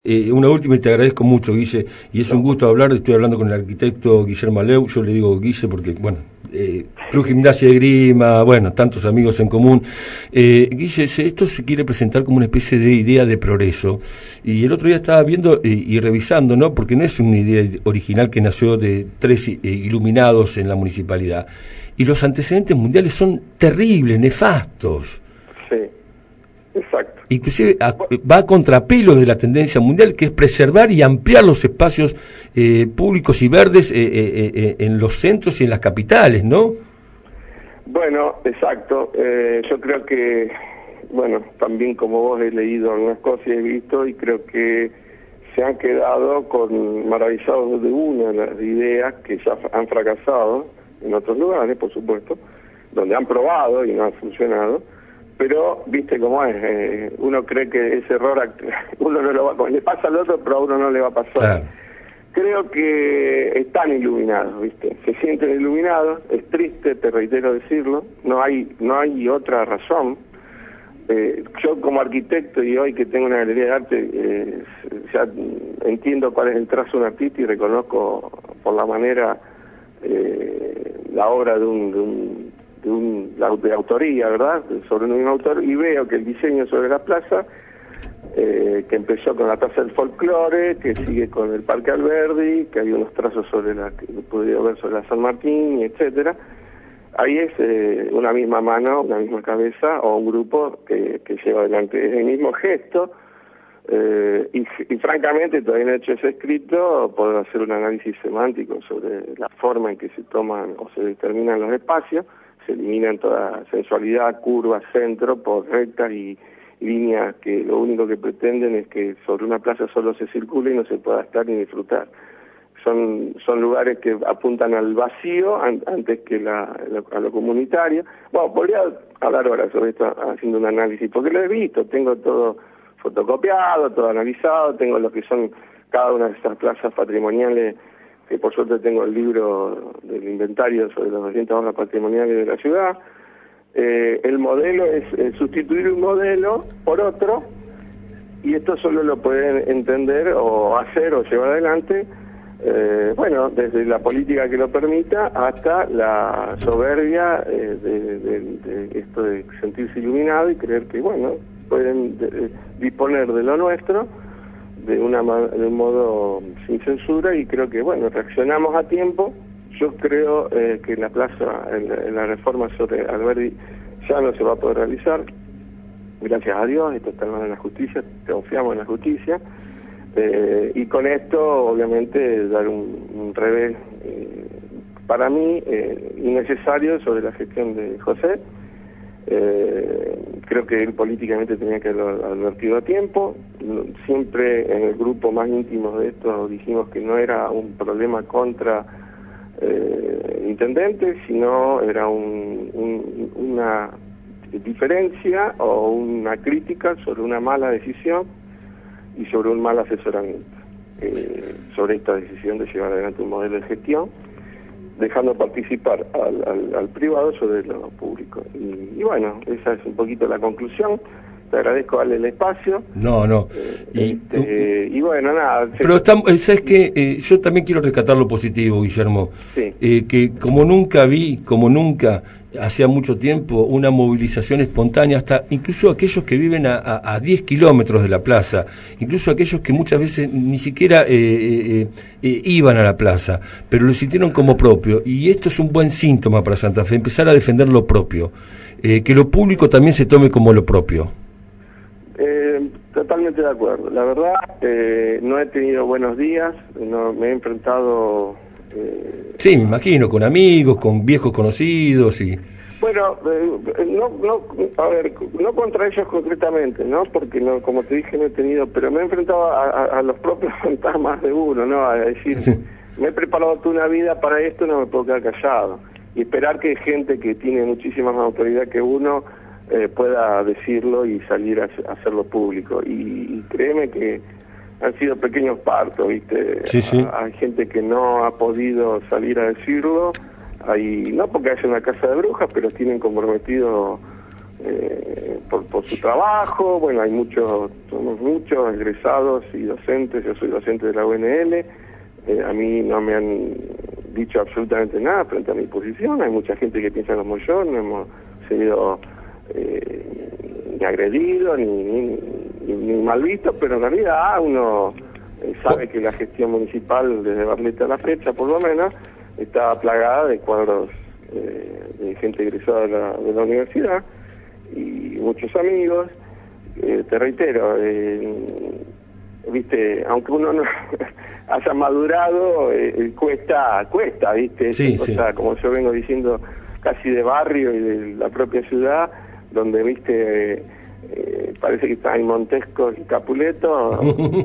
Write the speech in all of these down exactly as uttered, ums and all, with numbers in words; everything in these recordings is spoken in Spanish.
Eh, una última y te agradezco mucho, Guille, y es un gusto hablar. Estoy hablando con el arquitecto Guillermo Aleu. Yo le digo Guille porque, bueno, eh, Club Gimnasia de Grima, bueno, tantos amigos en común. eh, Guille, esto se quiere presentar como una especie de idea de progreso, y el otro día estaba viendo y, y revisando, ¿no? Porque no es una idea original que nació de tres eh, iluminados en la municipalidad, y los antecedentes mundiales son terribles, nefastos. Sí, exacto. Inclusive a, va a contrapelo de la tendencia mundial, que es preservar y ampliar los espacios eh, públicos y verdes eh, eh, eh, en los centros y en las capitales, ¿no? Bueno, exacto. Eh, yo creo que, bueno, también como vos he leído algunas cosas y he visto, y creo que se han quedado con maravillados de una de las ideas que ya han fracasado en otros lugares, por supuesto, donde han probado y no han funcionado. Pero, viste cómo es, eh, uno cree que ese error, uno no lo va, le pasa al otro, pero a uno no le va a pasar. Claro. Creo que están iluminados, viste, se sienten iluminados, es triste, te reitero decirlo, no hay no hay otra razón. Eh, yo como arquitecto y hoy que tengo una galería de arte, eh, ya entiendo cuál es el trazo de un artista y reconozco por la manera eh, la obra de un... De un de, un, de autoría, ¿verdad?, sobre un mismo autor, y veo que el diseño sobre la plaza, eh, que empezó con la Plaza del Folclore, que sigue con el Parque Alberdi, que hay unos trazos sobre la que podido ver sobre la San Martín, etcétera. Ahí es eh, una misma mano, una misma cabeza, o un grupo que, que lleva adelante el mismo gesto, eh, y, y francamente todavía no he hecho ese escrito, puedo hacer un análisis semántico sobre la forma en que se toman o se determinan los espacios. Se eliminan toda sensualidad, curvas, centro, por rectas y, y líneas que lo único que pretenden es que sobre una plaza solo se circule y no se pueda estar ni disfrutar. Son son lugares que apuntan al vacío an, antes que la, la, a lo comunitario. Bueno, podría hablar ahora sobre esto haciendo un análisis, porque lo he visto, tengo todo fotocopiado, todo analizado, tengo lo que son cada una de estas plazas patrimoniales, que por suerte tengo el libro del inventario sobre las doscientas obras patrimoniales de la ciudad. Eh, el modelo es eh, sustituir un modelo por otro, y esto solo lo pueden entender o hacer o llevar adelante, eh, bueno, desde la política que lo permita hasta la soberbia eh, de, de, de esto de sentirse iluminado y creer que, bueno, pueden de, de, disponer de lo nuestro de una de un modo sin censura, y creo que, bueno, reaccionamos a tiempo. Yo creo eh, que la plaza, en, en la reforma sobre Alberdi ya no se va a poder realizar, gracias a Dios, esto está en la justicia, confiamos en la justicia, eh, y con esto obviamente dar un, un revés eh, para mí eh, innecesario sobre la gestión de José. Eh, creo que él políticamente tenía que haberlo advertido a tiempo. Siempre en el grupo más íntimo de esto dijimos que no era un problema contra eh, el intendente, sino era un, un, una diferencia o una crítica sobre una mala decisión y sobre un mal asesoramiento eh, sobre esta decisión de llevar adelante un modelo de gestión, dejando participar al, al, al privado sobre lo público. Y, y bueno, esa es un poquito la conclusión. Te agradezco darle el espacio. No, no. Eh, y, este, y bueno, nada. Pero estamos, ¿sabes qué? Eh, yo también quiero rescatar lo positivo, Guillermo. Sí. Eh, que como nunca vi, como nunca, hacía mucho tiempo, una movilización espontánea, hasta incluso aquellos que viven a, a, a diez kilómetros de la plaza, incluso aquellos que muchas veces ni siquiera eh, eh, eh, iban a la plaza, pero lo sintieron como propio. Y esto es un buen síntoma para Santa Fe, empezar a defender lo propio. Eh, que lo público también se tome como lo propio. Eh, totalmente de acuerdo. La verdad, eh, no he tenido buenos días, no me he enfrentado... Eh, sí, me imagino, con amigos, con viejos conocidos y... Bueno, eh, no, no, a ver, no contra ellos concretamente, ¿no? Porque, no, como te dije, no he tenido, pero me he enfrentado a, a, a los propios fantasmas de uno, ¿no? A decir, sí, me he preparado toda una vida para esto, no me puedo quedar callado. Y esperar que gente que tiene muchísima más autoridad que uno eh, pueda decirlo y salir a, a hacerlo público. Y, y créeme que han sido pequeños partos, ¿viste? Sí, sí. A, hay gente que no ha podido salir a decirlo, hay, no porque haya una casa de brujas, pero tienen comprometido eh, por, por su trabajo. Bueno, hay muchos, somos muchos egresados y docentes, yo soy docente de la U N L, eh, a mí no me han dicho absolutamente nada frente a mi posición, hay mucha gente que piensa como yo, no hemos sido eh, ni agredidos ni, ni, ni, ni mal vistos, pero en realidad uno eh, sabe que la gestión municipal desde Barletta a la fecha por lo menos está plagada de cuadros eh, de gente egresada de la, de la universidad y muchos amigos. Eh, te reitero, eh, viste, aunque uno no haya madurado, eh, cuesta, cuesta, viste, sí, o sí. sea, como yo vengo diciendo, casi de barrio y de la propia ciudad, donde, viste, eh, eh, parece que está en Montesco y Capuleto,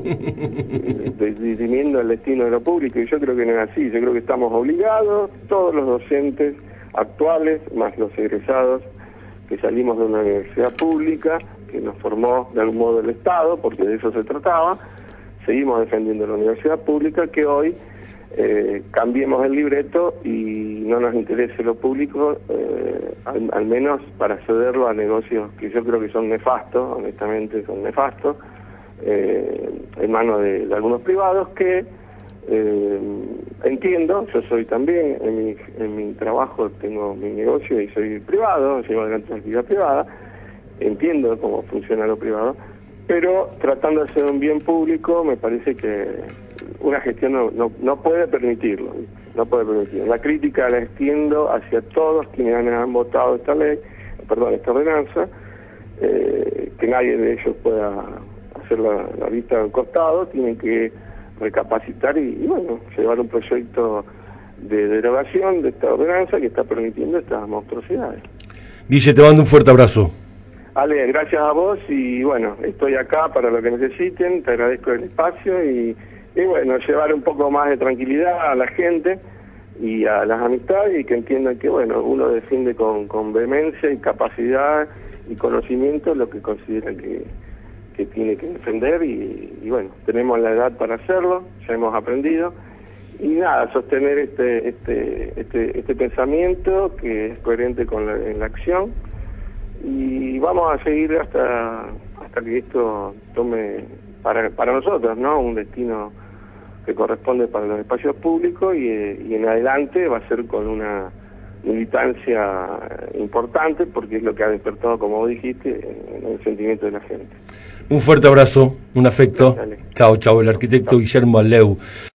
eh, definiendo el destino de lo público, y yo creo que no es así. Yo creo que estamos obligados, todos los docentes actuales, más los egresados, que salimos de una universidad pública, que nos formó de algún modo el Estado, porque de eso se trataba, seguimos defendiendo la universidad pública, que hoy eh, cambiemos el libreto y no nos interese lo público, eh, al, al menos para cederlo a negocios que yo creo que son nefastos, honestamente son nefastos, eh, en manos de, de algunos privados que eh, entiendo, yo soy también, en mi, en mi trabajo tengo mi negocio y soy privado, llevo adelante una actividad privada, entiendo cómo funciona lo privado, pero tratando de hacer un bien público me parece que una gestión no, no, no puede permitirlo, no puede permitirlo. La crítica la extiendo hacia todos quienes han, han votado esta ley, perdón, esta ordenanza, eh, que nadie de ellos pueda hacer la, la vista al costado, tienen que recapacitar y, y bueno, llevar un proyecto de derogación de esta ordenanza que está permitiendo estas monstruosidades. Guille, te mando un fuerte abrazo. Ale, gracias a vos y bueno, estoy acá para lo que necesiten, te agradezco el espacio y, y bueno, llevar un poco más de tranquilidad a la gente y a las amistades y que entiendan que bueno, uno defiende con, con vehemencia y capacidad y conocimiento lo que considera que, que tiene que defender y, y bueno, tenemos la edad para hacerlo, ya hemos aprendido y nada, sostener este, este, este, este pensamiento que es coherente con la, en la acción. Y vamos a seguir hasta hasta que esto tome para para nosotros, ¿no? Un destino que corresponde para los espacios públicos y, y en adelante va a ser con una militancia importante porque es lo que ha despertado, como vos dijiste, en el sentimiento de la gente. Un fuerte abrazo, un afecto. Chao, chao, el arquitecto Chao. Guillermo Aleu.